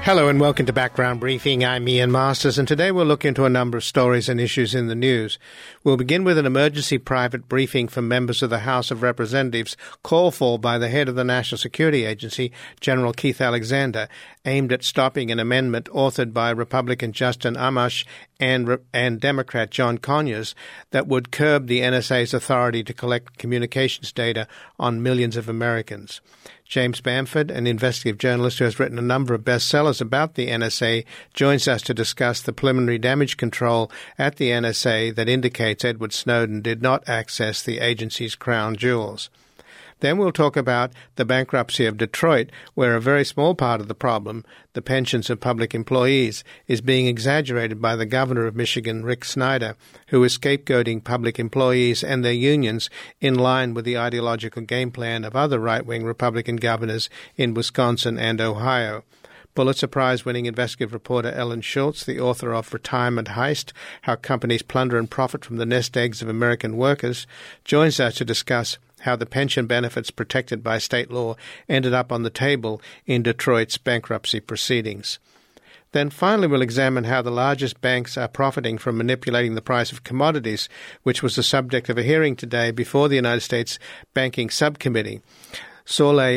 Hello and welcome to Background Briefing. I'm Ian Masters, and today we'll look into a number of stories and issues in the news. We'll begin with an emergency private briefing from members of the House of Representatives called for by the head of the National Security Agency, General Keith Alexander, aimed at stopping an amendment authored by Republican Justin Amash and Democrat John Conyers that would curb the NSA's authority to collect communications data on millions of Americans. James Bamford, an investigative journalist who has written a number of bestsellers about the NSA, joins us to discuss the preliminary damage control at the NSA that indicates Edward Snowden did not access the agency's crown jewels. Then we'll talk about the bankruptcy of Detroit, where a very small part of the problem, the pensions of public employees, is being exaggerated by the governor of Michigan, Rick Snyder, who is scapegoating public employees and their unions in line with the ideological game plan of other right-wing Republican governors in Wisconsin and Ohio. Pulitzer Prize-winning investigative reporter Ellen Schultz, the author of Retirement Heist, How Companies Plunder and Profit from the Nest Eggs of American Workers, joins us to discuss how the pension benefits protected by state law ended up on the table in Detroit's bankruptcy proceedings. Then finally we'll examine how the largest banks are profiting from manipulating the price of commodities, which was the subject of a hearing today before the United States Banking Subcommittee. Soleil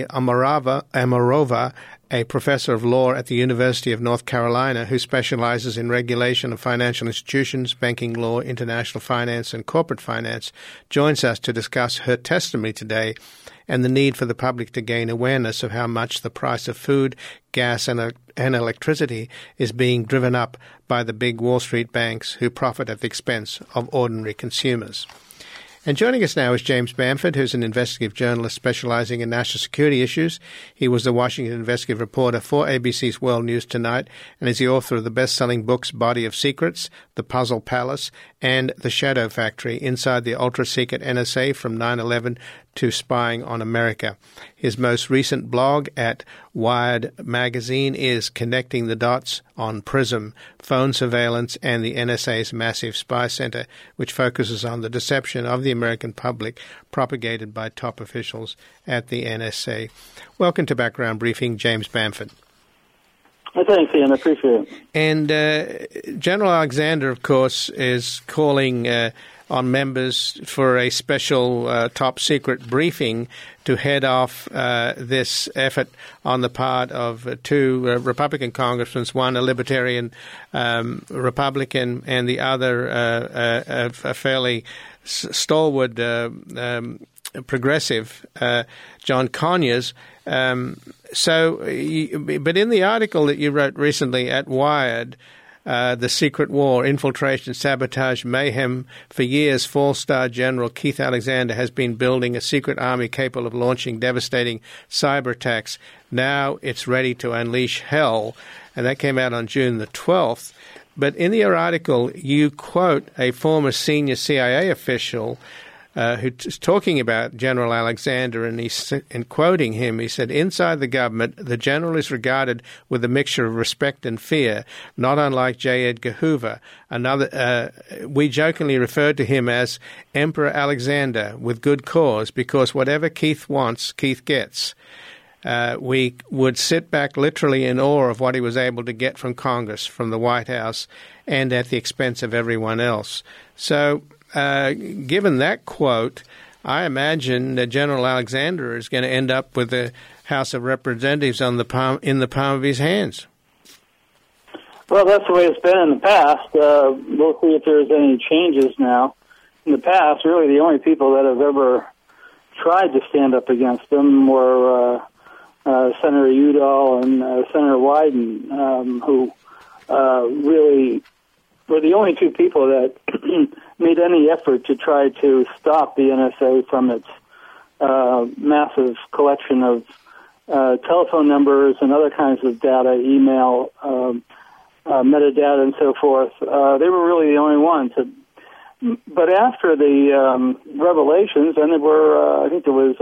Amarova, a professor of law at the University of North Carolina who specializes in regulation of financial institutions, banking law, international finance, and corporate finance, joins us to discuss her testimony today and the need for the public to gain awareness of how much the price of food, gas, and electricity is being driven up by the big Wall Street banks who profit at the expense of ordinary consumers. And joining us now is James Bamford, who's an investigative journalist specializing in national security issues. He was the Washington investigative reporter for ABC's World News Tonight and is the author of the best-selling books Body of Secrets, The Puzzle Palace, and The Shadow Factory, Inside the Ultra-Secret NSA from 9/11 to Spying on America. His most recent blog at Wired Magazine is Connecting the Dots on PRISM, Phone Surveillance, and the NSA's Massive Spy Center, which focuses on the deception of the American public propagated by top officials at the NSA. Welcome to Background Briefing, James Bamford. Thanks, Ian. I appreciate it. And General Alexander, of course, is calling on members for a special top-secret briefing to head off this effort on the part of two Republican congressmen, one a Libertarian Republican and the other a fairly stalwart progressive, John Conyers. But in the article that you wrote recently at Wired, The Secret War, Infiltration, Sabotage, Mayhem, for years, four-star General Keith Alexander has been building a secret army capable of launching devastating cyber attacks. Now it's ready to unleash hell. And that came out on June the 12th. But in your article, you quote a former senior CIA official who's talking about General Alexander, and in quoting him, he said, "Inside the government, the general is regarded with a mixture of respect and fear, not unlike J. Edgar Hoover. We jokingly referred to him as Emperor Alexander, with good cause, because whatever Keith wants, Keith gets." We would sit back literally in awe of what he was able to get from Congress, from the White House, and at the expense of everyone else. So, given that quote, I imagine that General Alexander is going to end up with the House of Representatives in the palm of his hands. Well, that's the way it's been in the past. We'll see if there's any changes now. In the past, really the only people that have ever tried to stand up against them were Senator Udall and Senator Wyden, who really were the only two people that made any effort to try to stop the NSA from its massive collection of telephone numbers and other kinds of data, email, metadata, and so forth. They were really the only ones. But after the revelations, and there were, I think there was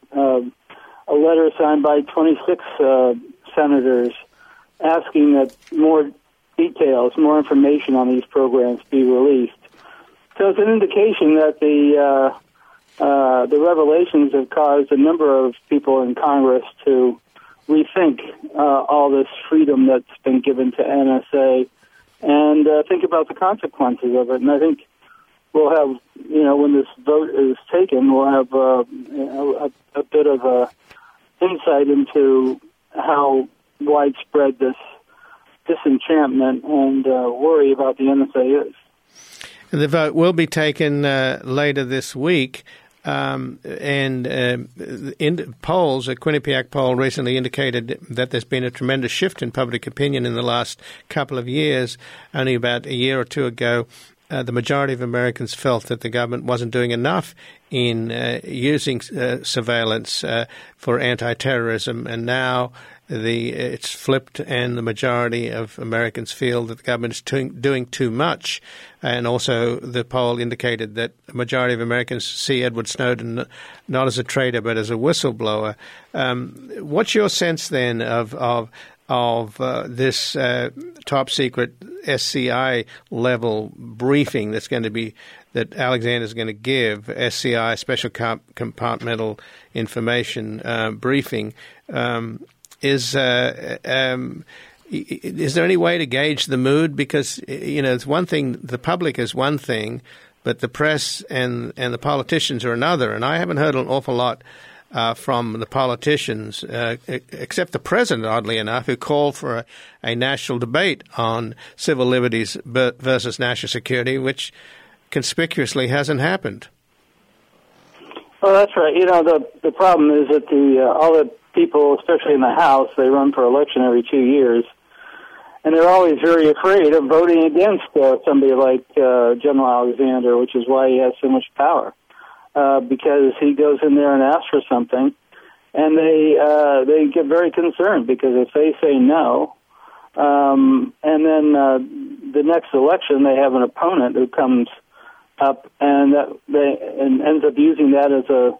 a letter signed by 26 senators asking that more details, more information on these programs be released. So it's an indication that the revelations have caused a number of people in Congress to rethink all this freedom that's been given to NSA and think about the consequences of it. And I think we'll have, when this vote is taken, we'll have a bit of a insight into how widespread this disenchantment and worry about the NSA is. The vote will be taken later this week. In polls, a Quinnipiac poll recently indicated that there's been a tremendous shift in public opinion in the last couple of years. Only about a year or two ago, the majority of Americans felt that the government wasn't doing enough in using surveillance for anti-terrorism, and now it's flipped, and the majority of Americans feel that the government is doing too much. And also the poll indicated that the majority of Americans see Edward Snowden not as a traitor but as a whistleblower. What's your sense then of this top secret SCI level briefing that Alexander's going to give, SCI, Special Compartmental Information Briefing? Is there any way to gauge the mood? Because, it's one thing, the public is one thing, but the press and the politicians are another. And I haven't heard an awful lot from the politicians, except the president, oddly enough, who called for a national debate on civil liberties versus national security, which conspicuously hasn't happened. Well, that's right. The problem is that all the people, especially in the House, they run for election every 2 years, and they're always very afraid of voting against somebody like General Alexander, which is why he has so much power, because he goes in there and asks for something, and they get very concerned, because if they say no, and then the next election they have an opponent who comes up and ends up using that as a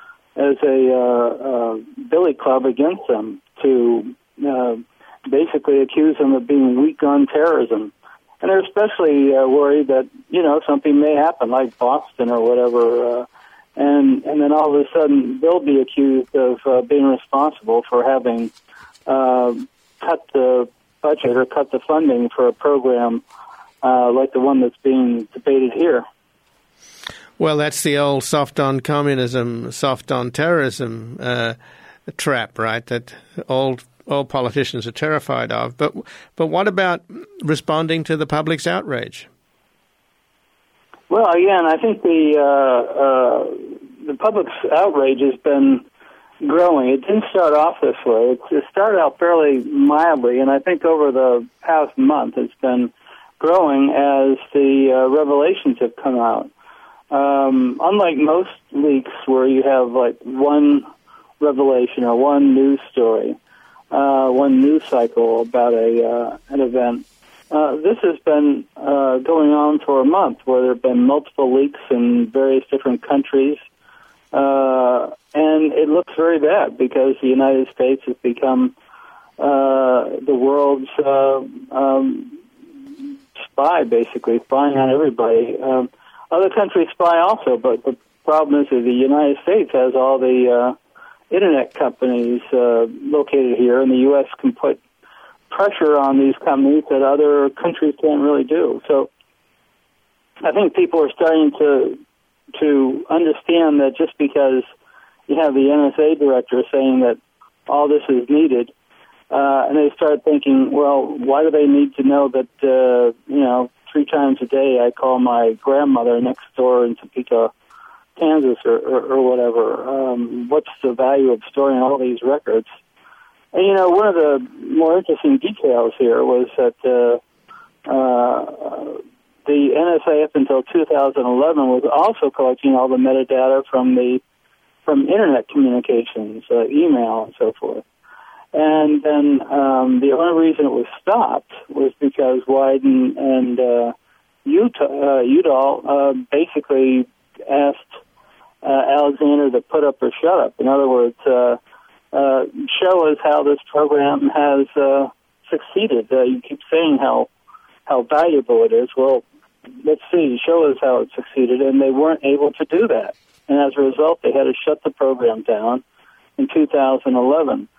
billy club against them to basically accuse them of being weak on terrorism. And they're especially worried that, something may happen, like Boston or whatever, and then all of a sudden they'll be accused of being responsible for having cut the budget or cut the funding for a program like the one that's being debated here. Well, that's the old soft on communism, soft on terrorism trap, right? That all politicians are terrified of. But what about responding to the public's outrage? Well, again, I think the public's outrage has been growing. It didn't start off this way. It started out fairly mildly, and I think over the past month it's been growing as the revelations have come out. Unlike most leaks where you have like one revelation or one news story, one news cycle about an event, this has been going on for a month, where there have been multiple leaks in various different countries, and it looks very bad because the United States has become the world's spy, basically, spying on everybody. Other countries spy also, but the problem is that the United States has all the Internet companies located here, and the U.S. can put pressure on these companies that other countries can't really do. So I think people are starting to understand that just because you have the NSA director saying that all this is needed, and they start thinking, well, why do they need to know that, 3 times a day I call my grandmother next door in Topeka, Kansas, or whatever? What's the value of storing all these records? And, one of the more interesting details here was that the NSA up until 2011 was also collecting all the metadata from Internet communications, email and so forth. And then the only reason it was stopped was because Wyden and Udall basically asked Alexander to put up or shut up. In other words, show us how this program has succeeded. You keep saying how valuable it is. Well, let's see, show us how it succeeded. And they weren't able to do that. And as a result, they had to shut the program down in 2011.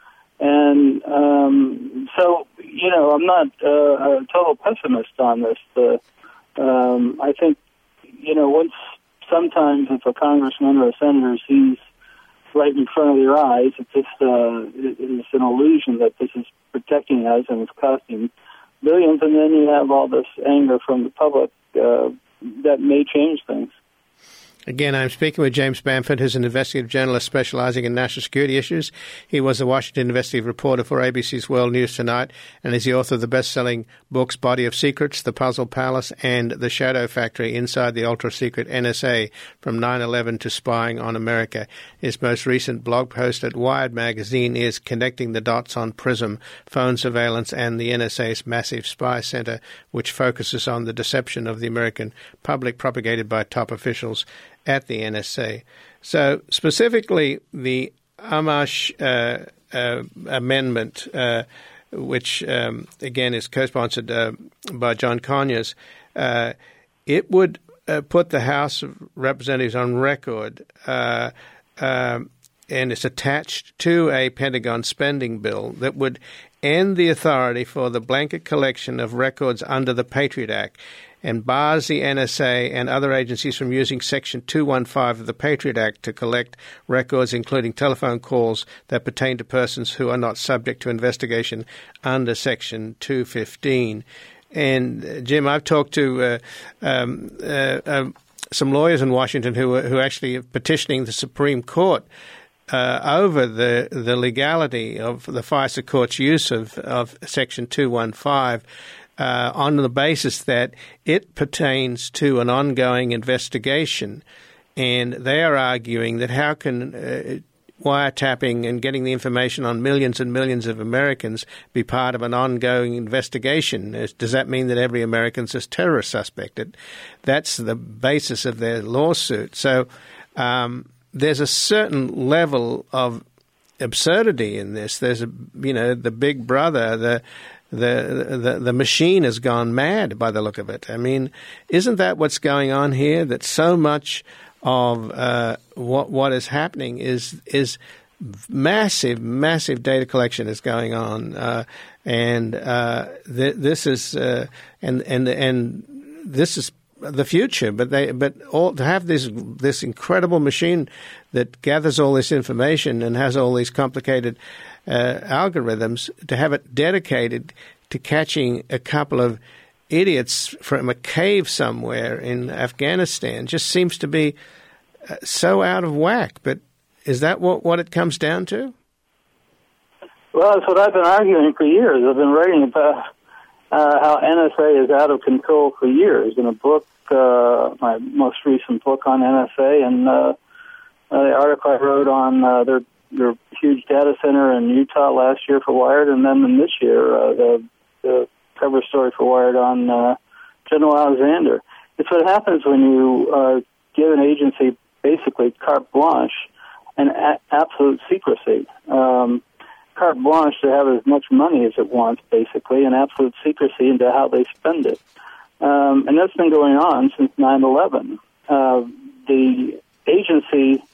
And so, I'm not a total pessimist on this. I think, sometimes if a congressman or a senator sees right in front of their eyes, it's an illusion that this is protecting us and it's costing billions, and then you have all this anger from the public that may change things. Again, I'm speaking with James Bamford, who's an investigative journalist specializing in national security issues. He was a Washington investigative reporter for ABC's World News Tonight and is the author of the best-selling books Body of Secrets, The Puzzle Palace, and The Shadow Factory, Inside the Ultra-Secret NSA, From 9/11 to Spying on America. His most recent blog post at Wired magazine is Connecting the Dots on PRISM, Phone Surveillance, and the NSA's Massive Spy Center, which focuses on the deception of the American public propagated by top officials at the NSA. So specifically, the Amash amendment, which again is co-sponsored by John Conyers, it would put the House of Representatives on record, and it's attached to a Pentagon spending bill that would end the authority for the blanket collection of records under the Patriot Act, and bars the NSA and other agencies from using Section 215 of the Patriot Act to collect records, including telephone calls that pertain to persons who are not subject to investigation under Section 215. And, Jim, I've talked to some lawyers in Washington who actually are petitioning the Supreme Court over the legality of the FISA court's use of Section 215, on the basis that it pertains to an ongoing investigation. And they are arguing that how can wiretapping and getting the information on millions and millions of Americans be part of an ongoing investigation? Does that mean that every American is a terrorist suspect? That's the basis of their lawsuit. So there's a certain level of absurdity in this. There's the big brother, the machine has gone mad by the look of it. I mean, isn't that what's going on here? That so much of what is happening is massive data collection is going on, and this is this is the future. But to have this incredible machine that gathers all this information and has all these complicated algorithms, to have it dedicated to catching a couple of idiots from a cave somewhere in Afghanistan just seems to be so out of whack. But is that what it comes down to? Well, that's what I've been arguing for years. I've been writing about how NSA is out of control for years in a book, my most recent book on NSA, and the article I wrote on their huge data center in Utah last year for Wired, and then this year the cover story for Wired on General Alexander. It's what happens when you give an agency basically carte blanche and absolute secrecy. Carte blanche to have as much money as it wants, basically, and absolute secrecy into how they spend it. And that's been going on since 9/11. The agency,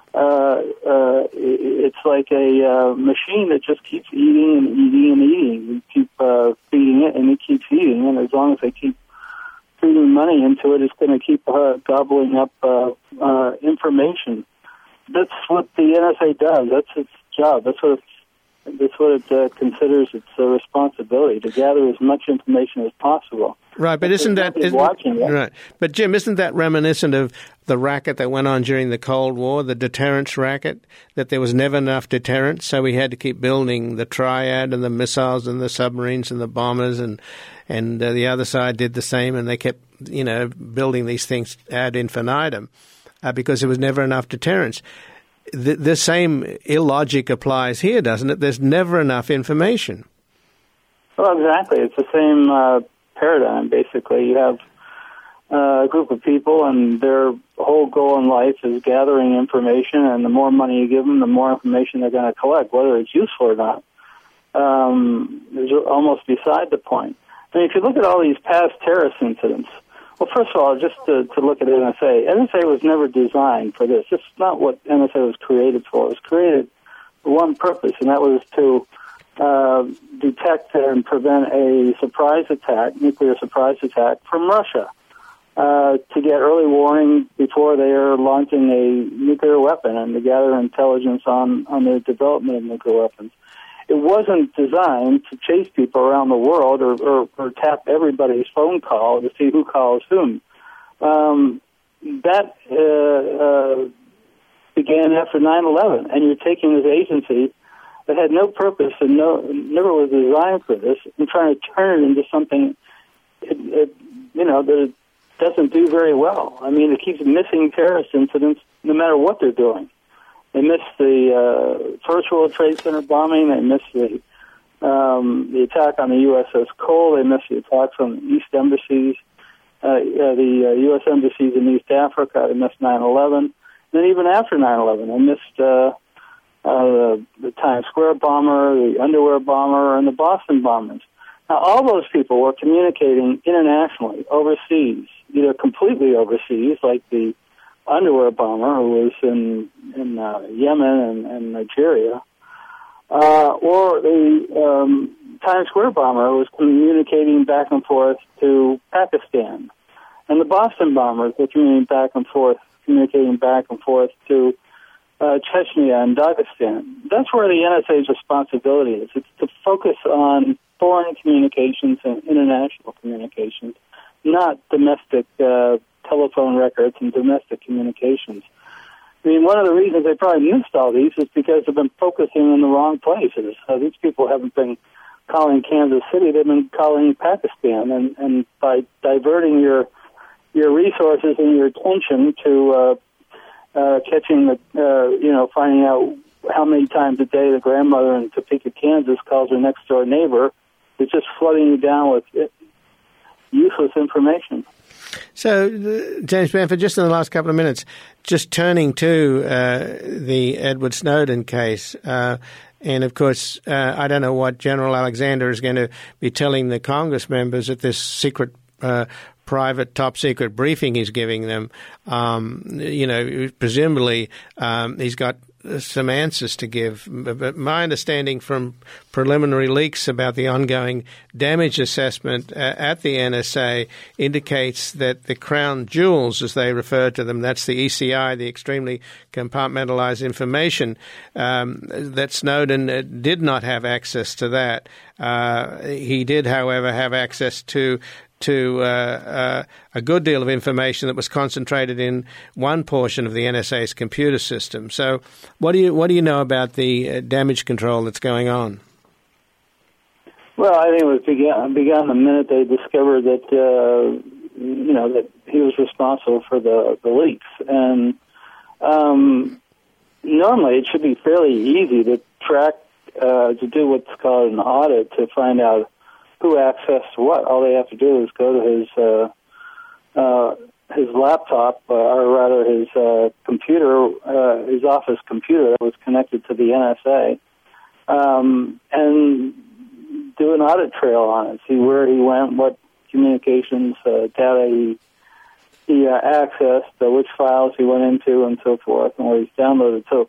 it's like a machine that just keeps eating and eating and eating. You keep feeding it, and it keeps eating, and as long as they keep feeding money into it, it's going to keep gobbling up information. That's what the NSA does. That's its job. That's what it considers its responsibility, to gather as much information as possible. Right, but isn't that right? But Jim, isn't that reminiscent of the racket that went on during the Cold War, the deterrence racket? That there was never enough deterrence, so we had to keep building the triad and the missiles and the submarines and the bombers, and the other side did the same, and they kept building these things ad infinitum because there was never enough deterrence. The same illogic applies here, doesn't it? There's never enough information. Well, exactly. It's the same paradigm, basically. You have a group of people, and their whole goal in life is gathering information, and the more money you give them, the more information they're going to collect, whether it's useful or not. Is almost beside the point. I mean, if you look at all these past terrorist incidents, well, first of all, just to look at NSA. NSA was never designed for this. This is not what NSA was created for. It was created for one purpose, and that was to detect and prevent a surprise attack, nuclear surprise attack from Russia, to get early warning before they are launching a nuclear weapon and to gather intelligence on the development of nuclear weapons. It wasn't designed to chase people around the world or tap everybody's phone call to see who calls whom. That began after 9/11, and you're taking this agency that had no purpose and never was designed for this, and trying to turn it into something, that it doesn't do very well. I mean, it keeps missing terrorist incidents no matter what they're doing. They missed the First World Trade Center bombing. They missed the attack on the USS Cole. They missed the attacks on the East embassies, the U.S. embassies in East Africa. They missed 9/11. Then even after 9/11, they missed the Times Square bomber, the underwear bomber, and the Boston bombers. Now, all those people were communicating internationally, overseas, either completely overseas, like the underwear bomber who was in Yemen and Nigeria, or the Times Square bomber who was communicating back and forth to Pakistan. And the Boston bombers were communicating back and forth to Chechnya and Dagestan. That's where the NSA's responsibility is. It's to focus on foreign communications and international communications, not domestic telephone records and domestic communications. I mean, one of the reasons they probably missed all these is because they've been focusing in the wrong places. These people haven't been calling Kansas City; they've been calling Pakistan, and by diverting your resources and your attention to catching finding out how many times a day the grandmother in Topeka, Kansas calls her next door neighbor, it's just flooding you down with useless information. So, James Bamford, just in the last couple of minutes, just turning to the Edward Snowden case, and of course, I don't know what General Alexander is going to be telling the Congress members at this secret private top-secret briefing he's giving them. Presumably he's got some answers to give. But my understanding from preliminary leaks about the ongoing damage assessment at the NSA indicates that the crown jewels, as they refer to them, that's the ECI, the extremely compartmentalized information, that Snowden did not have access to that. He did, however, have access to a good deal of information that was concentrated in one portion of the NSA's computer system. So, what do you know about the damage control that's going on? Well, I think it was began the minute they discovered that that he was responsible for the leaks, and normally it should be fairly easy to track to do what's called an audit to find out who accessed what. All they have to do is go to his laptop, or rather his computer, his office computer that was connected to the NSA, and do an audit trail on it, see where he went, what communications data he accessed, which files he went into, and so forth, and what he's downloaded. So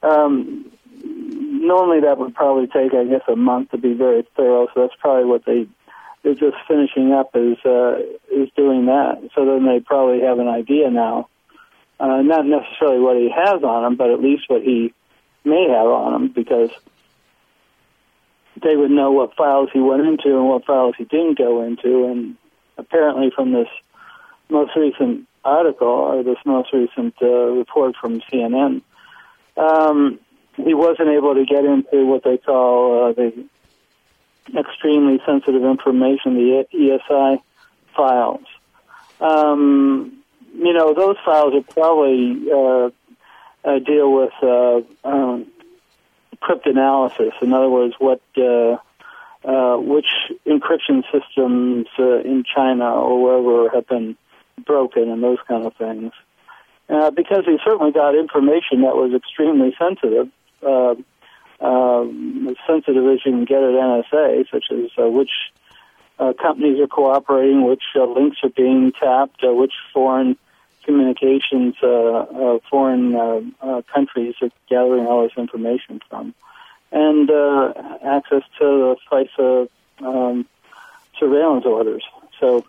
normally that would probably take, I guess, a month to be very thorough. So that's probably what they're just finishing up is doing that. So then they probably have an idea now, not necessarily what he has on him, but at least what he may have on him, because they would know what files he went into and what files he didn't go into. And apparently from this most recent article, or this most recent report from CNN, he wasn't able to get into what they call the extremely sensitive information, the ESI files. Those files are probably deal with cryptanalysis. In other words, which encryption systems in China or wherever have been broken and those kind of things. Because he certainly got information that was extremely sensitive, as sensitive as you can get at NSA, such as which companies are cooperating, which links are being tapped, which foreign communications, foreign countries are gathering all this information from. and access to the FISA surveillance orders. So,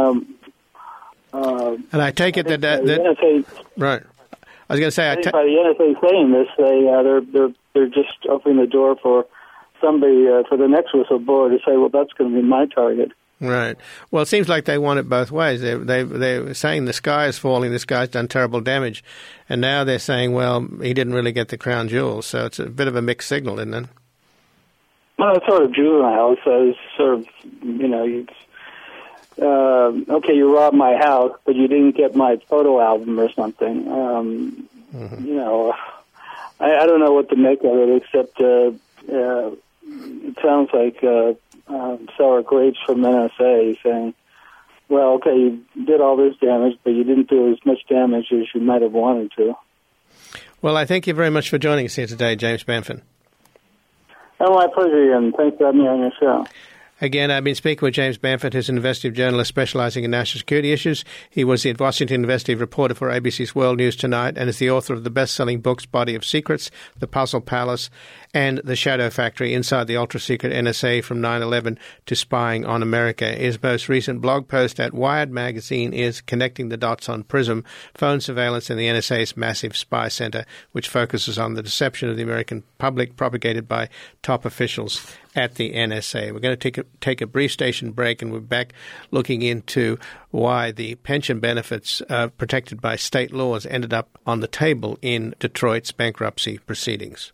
and I take it that NSA, right. I was going to say, I think by the NSA saying this, they're just opening the door for somebody for the next whistleblower to say, well, that's going to be my target. Right. Well, it seems like they want it both ways. They're saying the sky is falling, this guy's done terrible damage, and now they're saying, well, he didn't really get the crown jewels. So it's a bit of a mixed signal, isn't it? Well, it's sort of juvenile. So it's sort of, okay, you robbed my house, but you didn't get my photo album or something. I don't know what to make of it, except it sounds like sour grapes from NSA saying, well, okay, you did all this damage, but you didn't do as much damage as you might have wanted to. Well, I thank you very much for joining us here today, James Bamford. Oh, my pleasure, Ian. Thanks for having me on your show. Again, I've been speaking with James Bamford, who's an investigative journalist specializing in national security issues. He was the Washington investigative reporter for ABC's World News Tonight and is the author of the best-selling books Body of Secrets, The Puzzle Palace, and The Shadow Factory, Inside the Ultra-Secret NSA from 9/11 to Spying on America. His most recent blog post at Wired Magazine is Connecting the Dots on PRISM, Phone Surveillance in the NSA's Massive Spy Center, which focuses on the deception of the American public propagated by top officials at the NSA. We're going to take a brief station break, and we're back looking into why the pension benefits protected by state laws ended up on the table in Detroit's bankruptcy proceedings.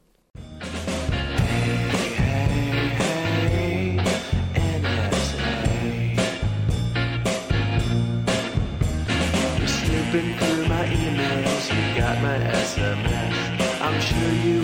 You're slipping through my emails, you got my SMS. I'm sure you